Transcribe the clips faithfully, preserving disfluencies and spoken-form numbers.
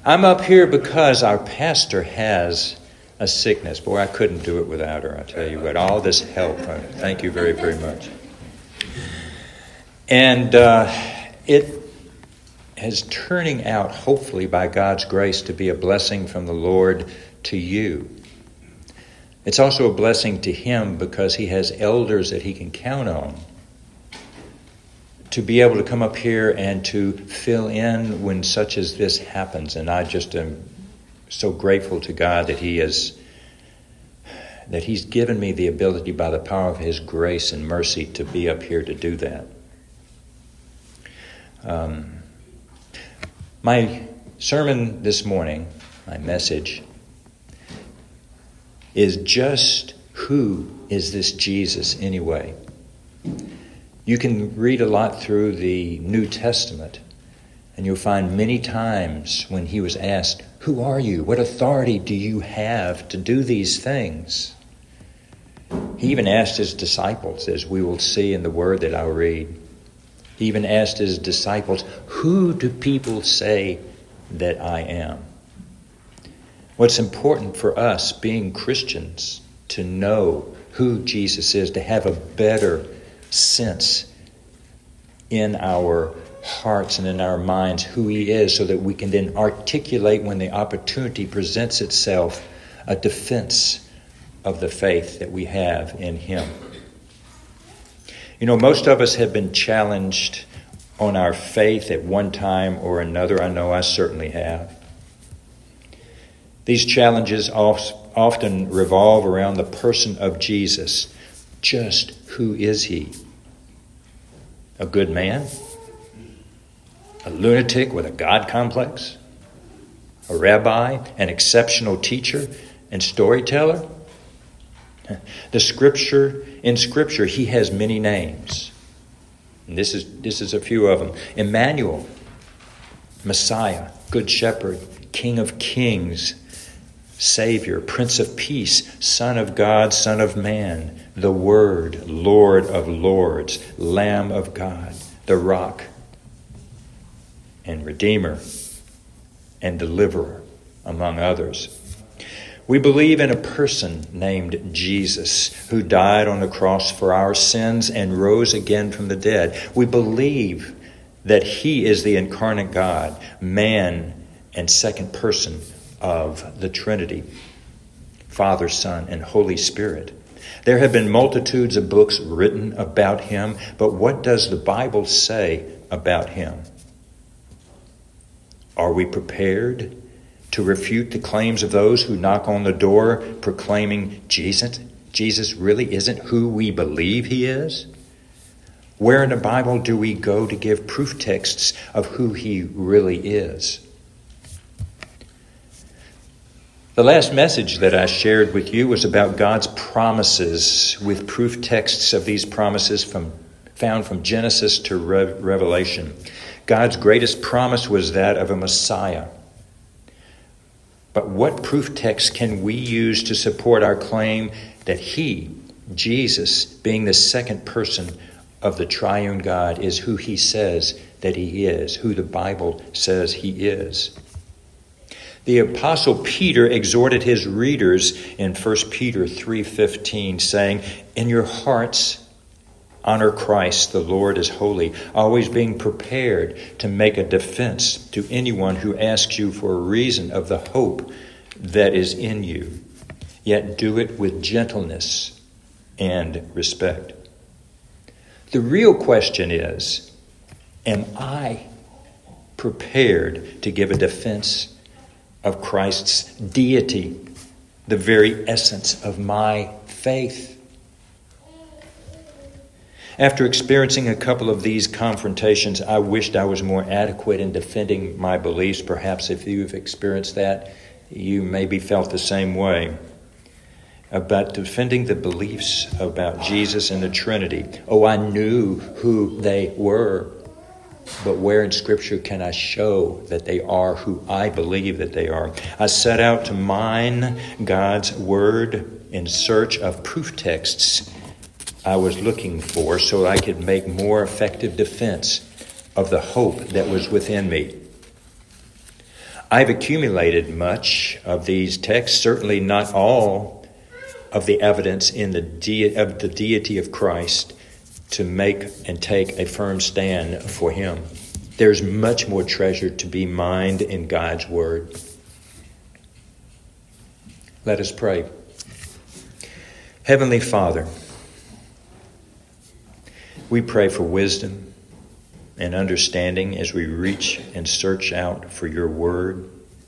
I'm up here because our pastor has a sickness. Boy, I couldn't do it without her, I tell you what. All this help. Thank you very, very much. And uh, it is turning out, hopefully by God's grace, to be a blessing from the Lord to you. It's also a blessing to him because he has elders that he can count on to be able to come up here and to fill in when such as this happens. And I just am so grateful to God that he has, that he's given me the ability by the power of his grace and mercy to be up here to do that. Um, my sermon this morning, my message, is just who is this Jesus anyway? You can read a lot through the New Testament, and you'll find many times when he was asked, who are you? What authority do you have to do these things? He even asked his disciples, as we will see in the word that I'll read. He even asked his disciples, who do people say that I am? What's important for us being Christians to know who Jesus is, to have a better sense in our hearts and in our minds who he is, so that we can then articulate when the opportunity presents itself a defense of the faith that we have in him. You know, most of us have been challenged on our faith at one time or another. I know I certainly have. These challenges often revolve around the person of Jesus. Just who is he? A good man? A lunatic with a God complex? A rabbi? An exceptional teacher and storyteller? The scripture, in Scripture, he has many names. And this is, this is a few of them. Emmanuel, Messiah, Good Shepherd, King of Kings, Savior, Prince of Peace, Son of God, Son of Man, the Word, Lord of Lords, Lamb of God, the Rock, and Redeemer, and Deliverer, among others. We believe in a person named Jesus who died on the cross for our sins and rose again from the dead. We believe that he is the incarnate God, man and second person of the Trinity, Father, Son, and Holy Spirit. There have been multitudes of books written about him, but what does the Bible say about him? Are we prepared to refute the claims of those who knock on the door proclaiming Jesus, Jesus really isn't who we believe he is? Where in the Bible do we go to give proof texts of who he really is? The last message that I shared with you was about God's promises, with proof texts of these promises from found from Genesis to Re- Revelation. God's greatest promise was that of a Messiah. But what proof text can we use to support our claim that he, Jesus, being the second person of the triune God, is who he says that he is, who the Bible says he is? The Apostle Peter exhorted his readers in First Peter three fifteen, saying, in your hearts honor Christ, the Lord is holy, always being prepared to make a defense to anyone who asks you for a reason of the hope that is in you, yet do it with gentleness and respect. The real question is, am I prepared to give a defense of Christ's deity, the very essence of my faith? After experiencing a couple of these confrontations, I wished I was more adequate in defending my beliefs. Perhaps if you've experienced that, you maybe felt the same way. About defending the beliefs about Jesus and the Trinity. Oh, I knew who they were. But where in Scripture can I show that they are who I believe that they are? I set out to mine God's Word in search of proof texts I was looking for so I could make more effective defense of the hope that was within me. I've accumulated much of these texts, certainly not all of the evidence in the de- of the deity of Christ, to make and take a firm stand for him. There's much more treasure to be mined in God's word. Let us pray. Heavenly Father, we pray for wisdom and understanding as we reach and search out for your word.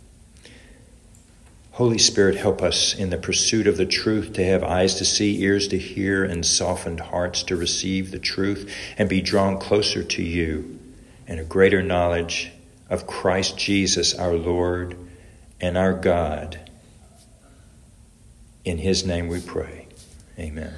Holy Spirit, help us in the pursuit of the truth to have eyes to see, ears to hear, and softened hearts to receive the truth and be drawn closer to you and a greater knowledge of Christ Jesus, our Lord and our God. In his name we pray. Amen.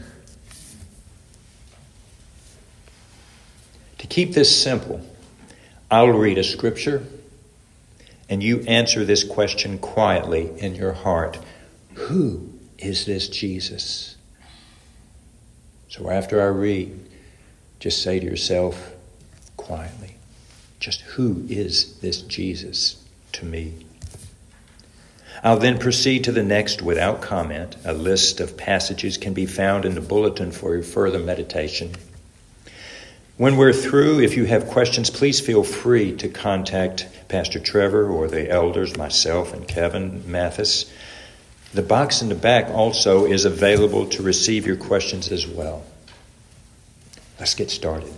To keep this simple, I'll read a scripture and you answer this question quietly in your heart. Who is this Jesus? So after I read, just say to yourself quietly, just who is this Jesus to me? I'll then proceed to the next without comment. A list of passages can be found in the bulletin for your further meditation. When we're through, if you have questions, please feel free to contact Pastor Trevor or the elders, myself and Kevin Mathis. The box in the back also is available to receive your questions as well. Let's get started.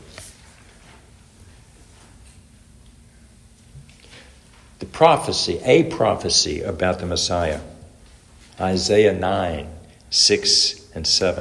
The prophecy, a prophecy about the Messiah. Isaiah nine, six and seven.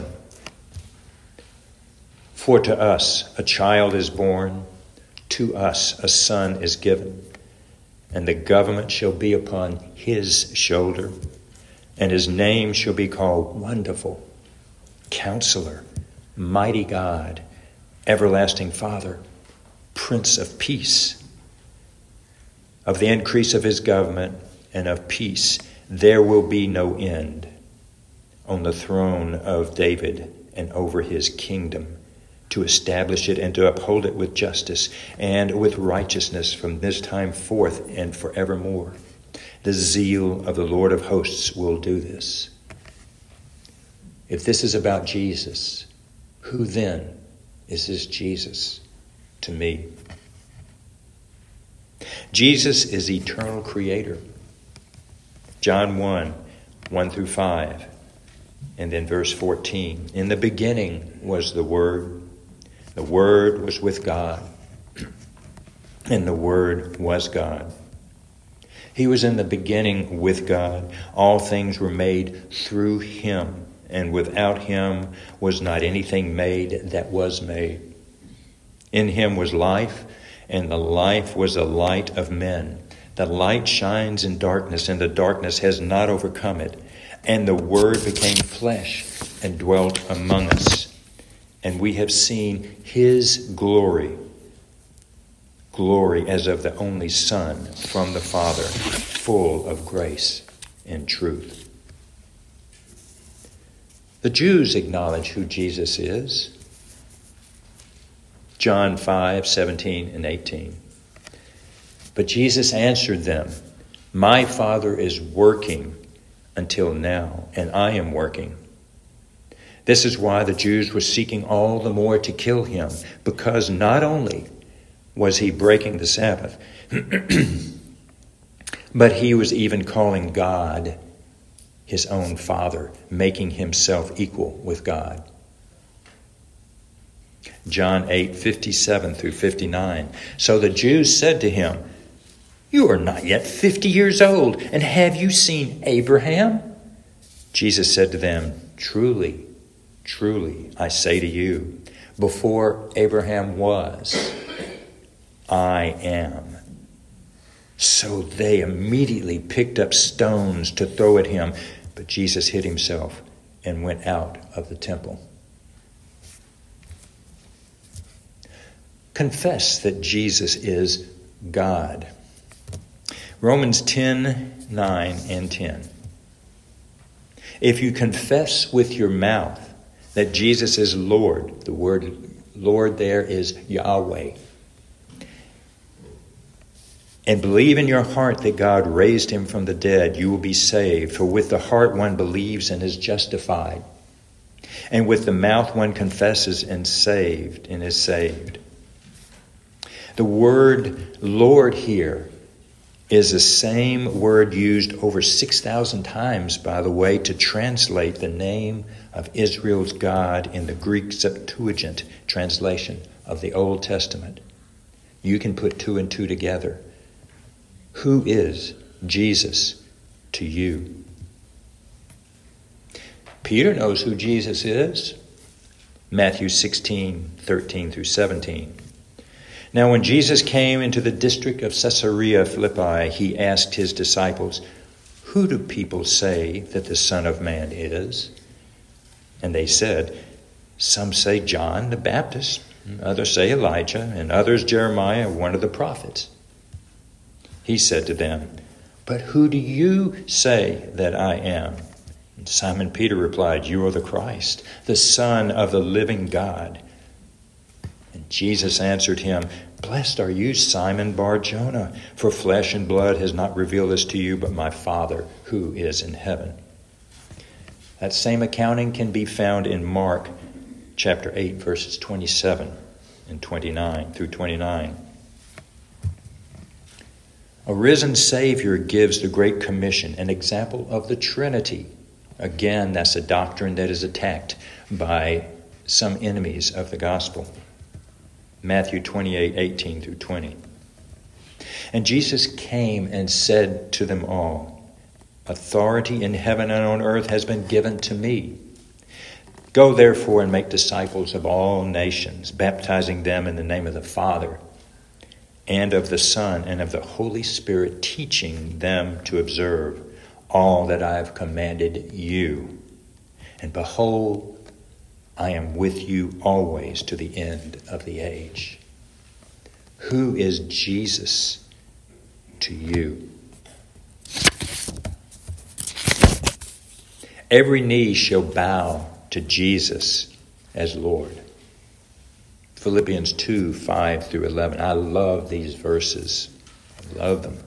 For to us a child is born, to us a son is given, and the government shall be upon his shoulder, and his name shall be called Wonderful, Counselor, Mighty God, Everlasting Father, Prince of Peace. Of the increase of his government and of peace there will be no end, on the throne of David and over his kingdom, to establish it and to uphold it with justice and with righteousness from this time forth and forevermore. The zeal of the Lord of hosts will do this. If this is about Jesus, who then is this Jesus to me? Jesus is eternal creator. John one, one through five, and then verse fourteen. In the beginning was the Word. The Word was with God, and the Word was God. He was in the beginning with God. All things were made through him, and without him was not anything made that was made. In him was life, and the life was the light of men. The light shines in darkness, and the darkness has not overcome it. And the Word became flesh and dwelt among us. And we have seen his glory, glory as of the only Son from the Father, full of grace and truth. The Jews acknowledge who Jesus is. John five, seventeen and eighteen. But Jesus answered them, my Father is working until now, and I am working. This is why the Jews were seeking all the more to kill him, because not only was he breaking the Sabbath, but he was even calling God his own Father, making himself equal with God. John eight, fifty-seven through fifty-nine. So the Jews said to him, you are not yet fifty years old, and have you seen Abraham? Jesus said to them, truly, truly, I say to you, before Abraham was, I am. So they immediately picked up stones to throw at him, but Jesus hid himself and went out of the temple. Confess that Jesus is God. Romans ten, nine and ten. If you confess with your mouth that Jesus is Lord, the word Lord there is Yahweh, and believe in your heart that God raised him from the dead, you will be saved. For with the heart one believes and is justified, and with the mouth one confesses and saved and is saved. The word Lord here is the same word used over six thousand times, by the way, to translate the name of Israel's God in the Greek Septuagint translation of the Old Testament. You can put two and two together. Who is Jesus to you? Peter knows who Jesus is. Matthew sixteen, thirteen through seventeen. Now when Jesus came into the district of Caesarea Philippi, he asked his disciples, "Who do people say that the Son of Man is?" And they said, "Some say John the Baptist, others say Elijah, and others Jeremiah, one of the prophets." He said to them, "But who do you say that I am?" And Simon Peter replied, "You are the Christ, the Son of the living God." And Jesus answered him, "Blessed are you, Simon Bar-Jonah, for flesh and blood has not revealed this to you, but my Father who is in heaven." That same accounting can be found in Mark chapter eight, verses twenty-seven and twenty-nine through twenty-nine. A risen Savior gives the Great Commission, an example of the Trinity. Again, that's a doctrine that is attacked by some enemies of the gospel. Matthew twenty-eight, eighteen through twenty. And Jesus came and said to them all, "Authority in heaven and on earth has been given to me. Go therefore and make disciples of all nations, baptizing them in the name of the Father and of the Son and of the Holy Spirit, teaching them to observe all that I have commanded you. And behold, I am with you always to the end of the age." Who is Jesus to you? Every knee shall bow to Jesus as Lord. Philippians two, five through eleven. I love these verses. I love them.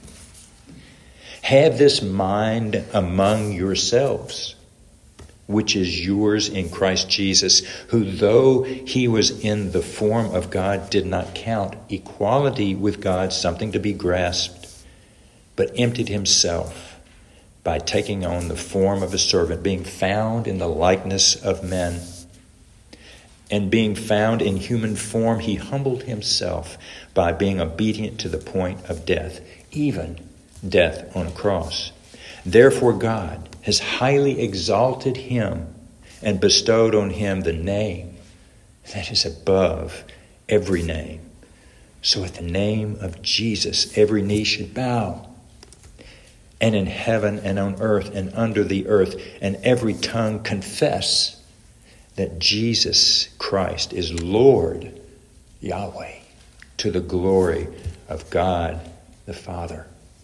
Have this mind among yourselves, which is yours in Christ Jesus, who though he was in the form of God, did not count equality with God something to be grasped, but emptied himself by taking on the form of a servant, being found in the likeness of men. And being found in human form, he humbled himself by being obedient to the point of death, even death on a cross. Therefore God has highly exalted him and bestowed on him the name that is above every name. So at the name of Jesus, every knee should bow, and in heaven and on earth and under the earth, and every tongue confess that Jesus Christ is Lord, Yahweh, to the glory of God the Father.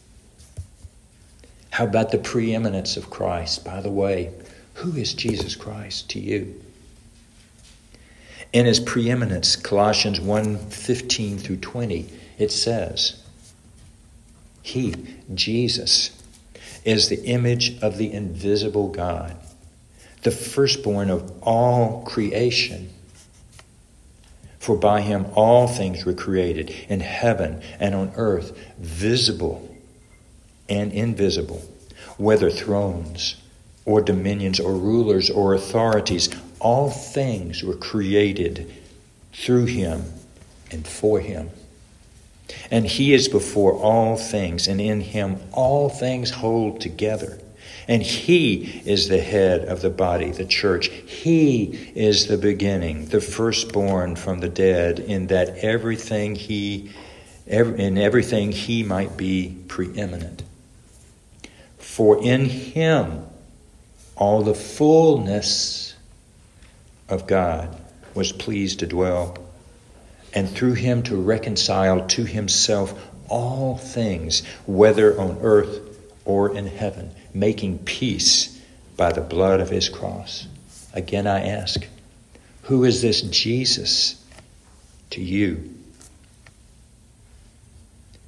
How about the preeminence of Christ? By the way, who is Jesus Christ to you? In his preeminence, Colossians one, fifteen through twenty, it says, He, Jesus, is the image of the invisible God, the firstborn of all creation. For by him all things were created, in heaven and on earth, visible and invisible, whether thrones or dominions or rulers or authorities, all things were created through him and for him. And he is before all things, and in him all things hold together. And he is the head of the body, the church. He is the beginning, the firstborn from the dead, in that everything he, in everything he might be preeminent. For in him all the fullness of God was pleased to dwell, and through him to reconcile to himself all things, whether on earth or in heaven, making peace by the blood of his cross. Again I ask, who is this Jesus to you?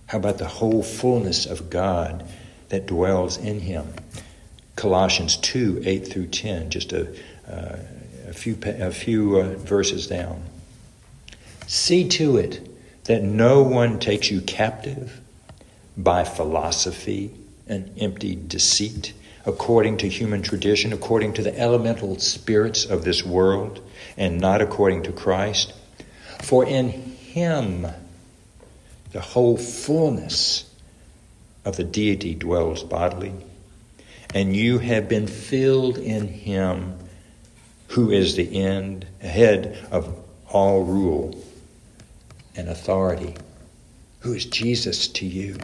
How about the whole fullness of God that dwells in him? Colossians two, eight through ten, just a, uh, a few, a few uh, verses down. See to it that no one takes you captive by philosophy and empty deceit, according to human tradition, according to the elemental spirits of this world, and not according to Christ. For in him the whole fullness of the deity dwells bodily, and you have been filled in him who is the end, head of all rule and authority, who is Jesus to you.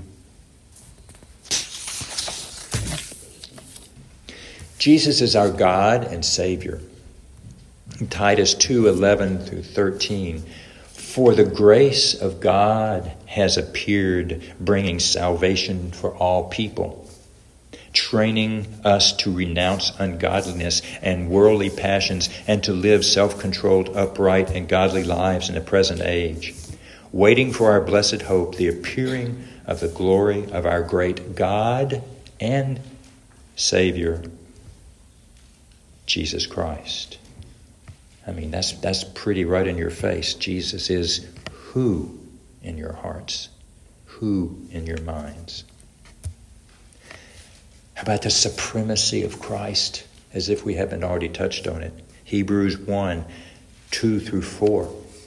Jesus is our God and Savior. Titus two, eleven through thirteen. For the grace of God has appeared, bringing salvation for all people, training us to renounce ungodliness and worldly passions and to live self-controlled, upright, and godly lives in the present age, waiting for our blessed hope, the appearing of the glory of our great God and Savior, Jesus Christ. I mean, that's that's pretty right in your face. Jesus is who in your hearts, who in your minds. How about the supremacy of Christ, as if we haven't already touched on it? Hebrews one, two through four.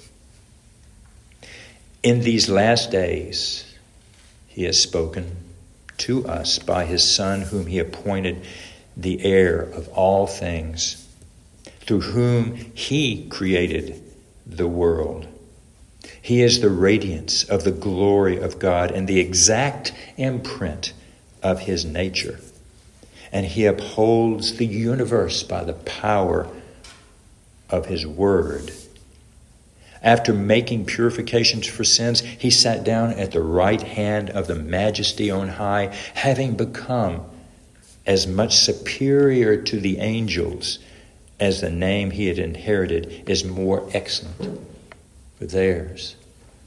In these last days, he has spoken to us by his Son, whom he appointed the heir of all things, through whom he created the world. He is the radiance of the glory of God and the exact imprint of his nature. And he upholds the universe by the power of his word. After making purifications for sins, he sat down at the right hand of the Majesty on high, having become as much superior to the angels as the name he had inherited is more excellent for theirs.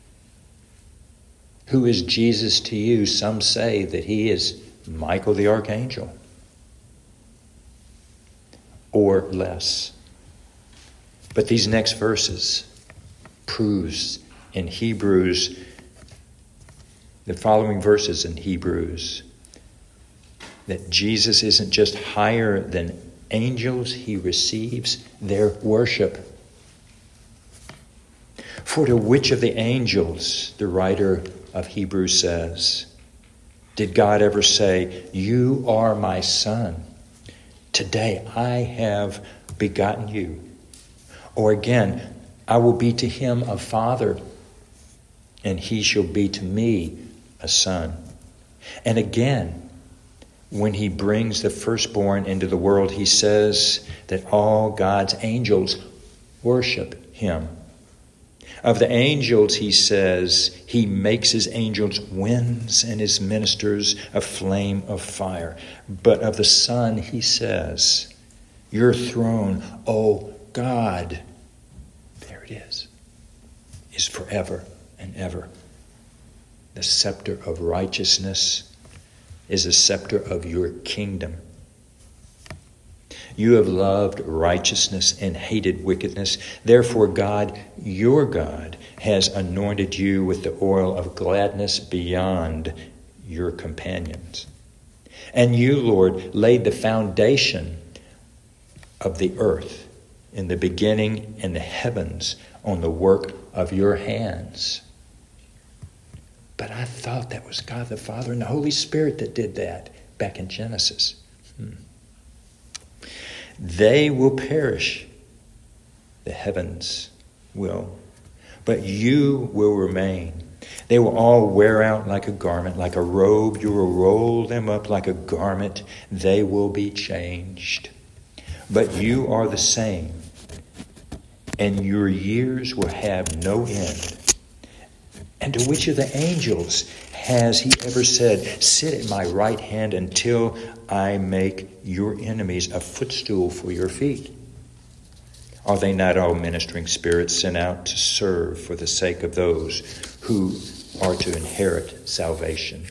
Who is Jesus to you? Some say that he is Michael the archangel, or less. But these next verses proves in Hebrews, the following verses in Hebrews, that Jesus isn't just higher than angels, he receives their worship. For to which of the angels, the writer of Hebrews says, did God ever say, you are my son, today I have begotten you? Or again, I will be to him a father, and he shall be to me a son. And again, when he brings the firstborn into the world, he says that all God's angels worship him. Of the angels, he says, he makes his angels winds and his ministers a flame of fire. But of the Son, he says, your throne, O God, there it is, is forever and ever. The scepter of righteousness is a scepter of your kingdom. You have loved righteousness and hated wickedness. Therefore, God, your God, has anointed you with the oil of gladness beyond your companions. And you, Lord, laid the foundation of the earth in the beginning and the heavens on the work of your hands. But I thought that was God the Father and the Holy Spirit that did that back in Genesis. Hmm. They will perish, the heavens will, but you will remain. They will all wear out like a garment, like a robe. You will roll them up like a garment. They will be changed. But you are the same, and your years will have no end. And to which of the angels has he ever said, sit at my right hand until I make your enemies a footstool for your feet? Are they not all ministering spirits sent out to serve for the sake of those who are to inherit salvation.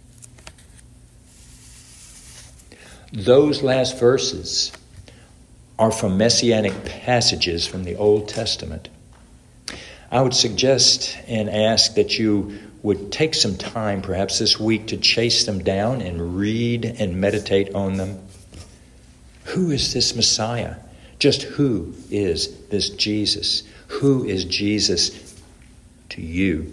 Those last verses are from messianic passages from the Old Testament. I would suggest and ask that you would take some time, perhaps this week, to chase them down and read and meditate on them. Who is this Messiah? Just who is this Jesus? Who is Jesus to you?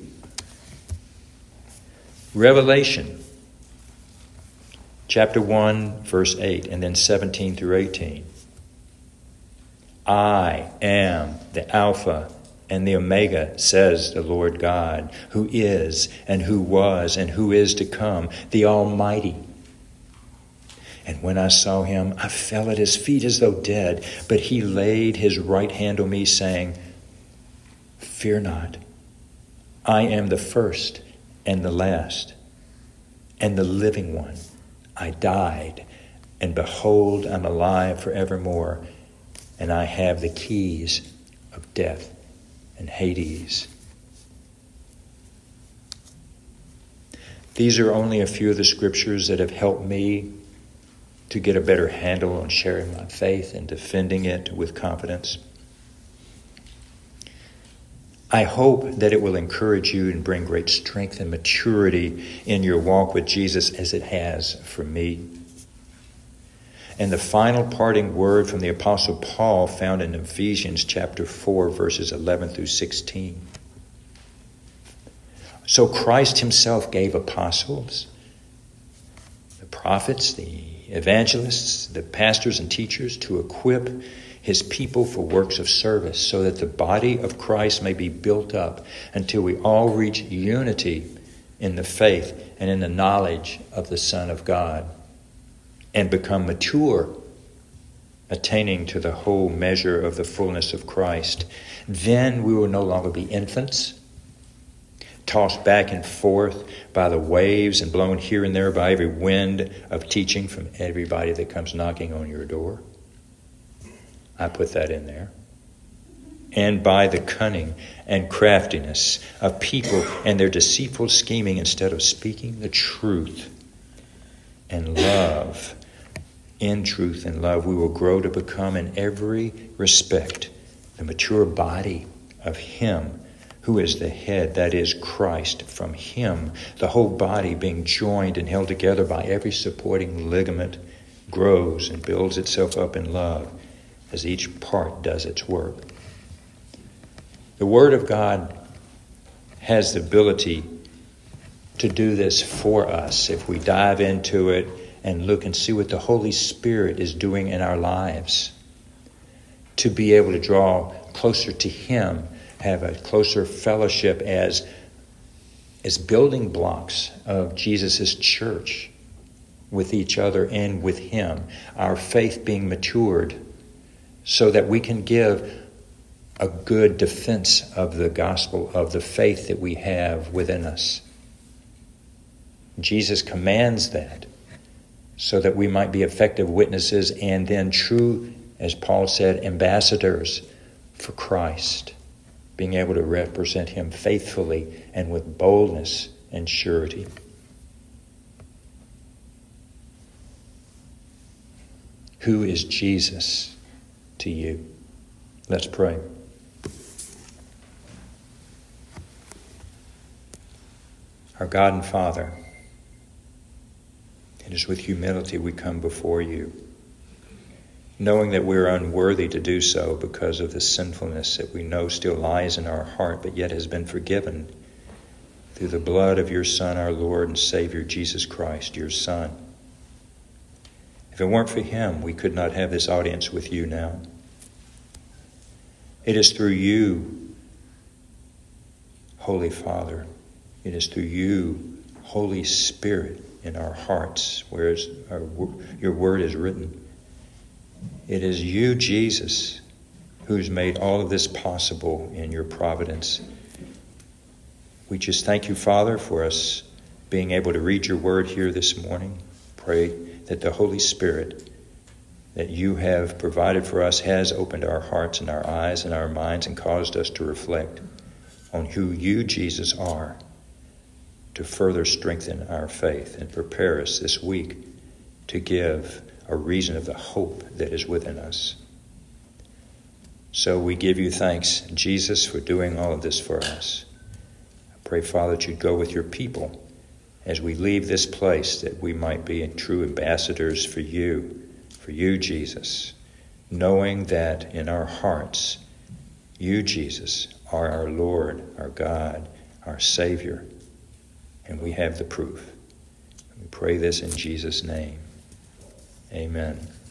Revelation chapter one, verse eight, and then seventeen through eighteen. I am the Alpha and the Omega, says the Lord God, who is and who was and who is to come, the Almighty. And when I saw him, I fell at his feet as though dead, but he laid his right hand on me, saying, Fear not, I am the first and the last, and the living one. I died, and behold, I'm alive forevermore, and I have the keys of death and Hades. These are only a few of the scriptures that have helped me to get a better handle on sharing my faith and defending it with confidence. I hope that it will encourage you and bring great strength and maturity in your walk with Jesus as it has for me. And the final parting word from the Apostle Paul found in Ephesians chapter four, verses eleven through sixteen. So Christ himself gave apostles, the prophets, the evangelists, the pastors and teachers to equip his people for works of service, so that the body of Christ may be built up until we all reach unity in the faith and in the knowledge of the Son of God, and become mature, attaining to the whole measure of the fullness of Christ. Then we will no longer be infants, tossed back and forth by the waves and blown here and there by every wind of teaching from everybody that comes knocking on your door. I put that in there. And by the cunning and craftiness of people and their deceitful scheming, instead of speaking the truth and love, in truth and love, we will grow to become in every respect the mature body of him who is the head, that is Christ. From him, the whole body, being joined and held together by every supporting ligament, grows and builds itself up in love as each part does its work. The Word of God has the ability to do this for us if we dive into it and look and see what the Holy Spirit is doing in our lives, to be able to draw closer to him, have a closer fellowship as, as building blocks of Jesus' church with each other and with him, our faith being matured so that we can give a good defense of the gospel, of the faith that we have within us. Jesus commands that, so that we might be effective witnesses and then true, as Paul said, ambassadors for Christ, being able to represent him faithfully and with boldness and surety. Who is Jesus to you? Let's pray. Our God and Father, it is with humility we come before you, knowing that we're unworthy to do so because of the sinfulness that we know still lies in our heart, but yet has been forgiven through the blood of your Son, our Lord and Savior, Jesus Christ, your Son. If it weren't for him, we could not have this audience with you now. It is through you, Holy Father. It is through you, Holy Spirit, in our hearts, whereas our, your word is written. It is you, Jesus, who's made all of this possible in your providence. We just thank you, Father, for us being able to read your word here this morning. Pray that the Holy Spirit that you have provided for us has opened our hearts and our eyes and our minds and caused us to reflect on who you, Jesus, are, to further strengthen our faith and prepare us this week to give a reason of the hope that is within us. So we give you thanks, Jesus, for doing all of this for us. I pray, Father, that you'd go with your people as we leave this place, that we might be true ambassadors for you, for you, Jesus, knowing that in our hearts, you, Jesus, are our Lord, our God, our Savior, and we have the proof. We pray this in Jesus' name. Amen.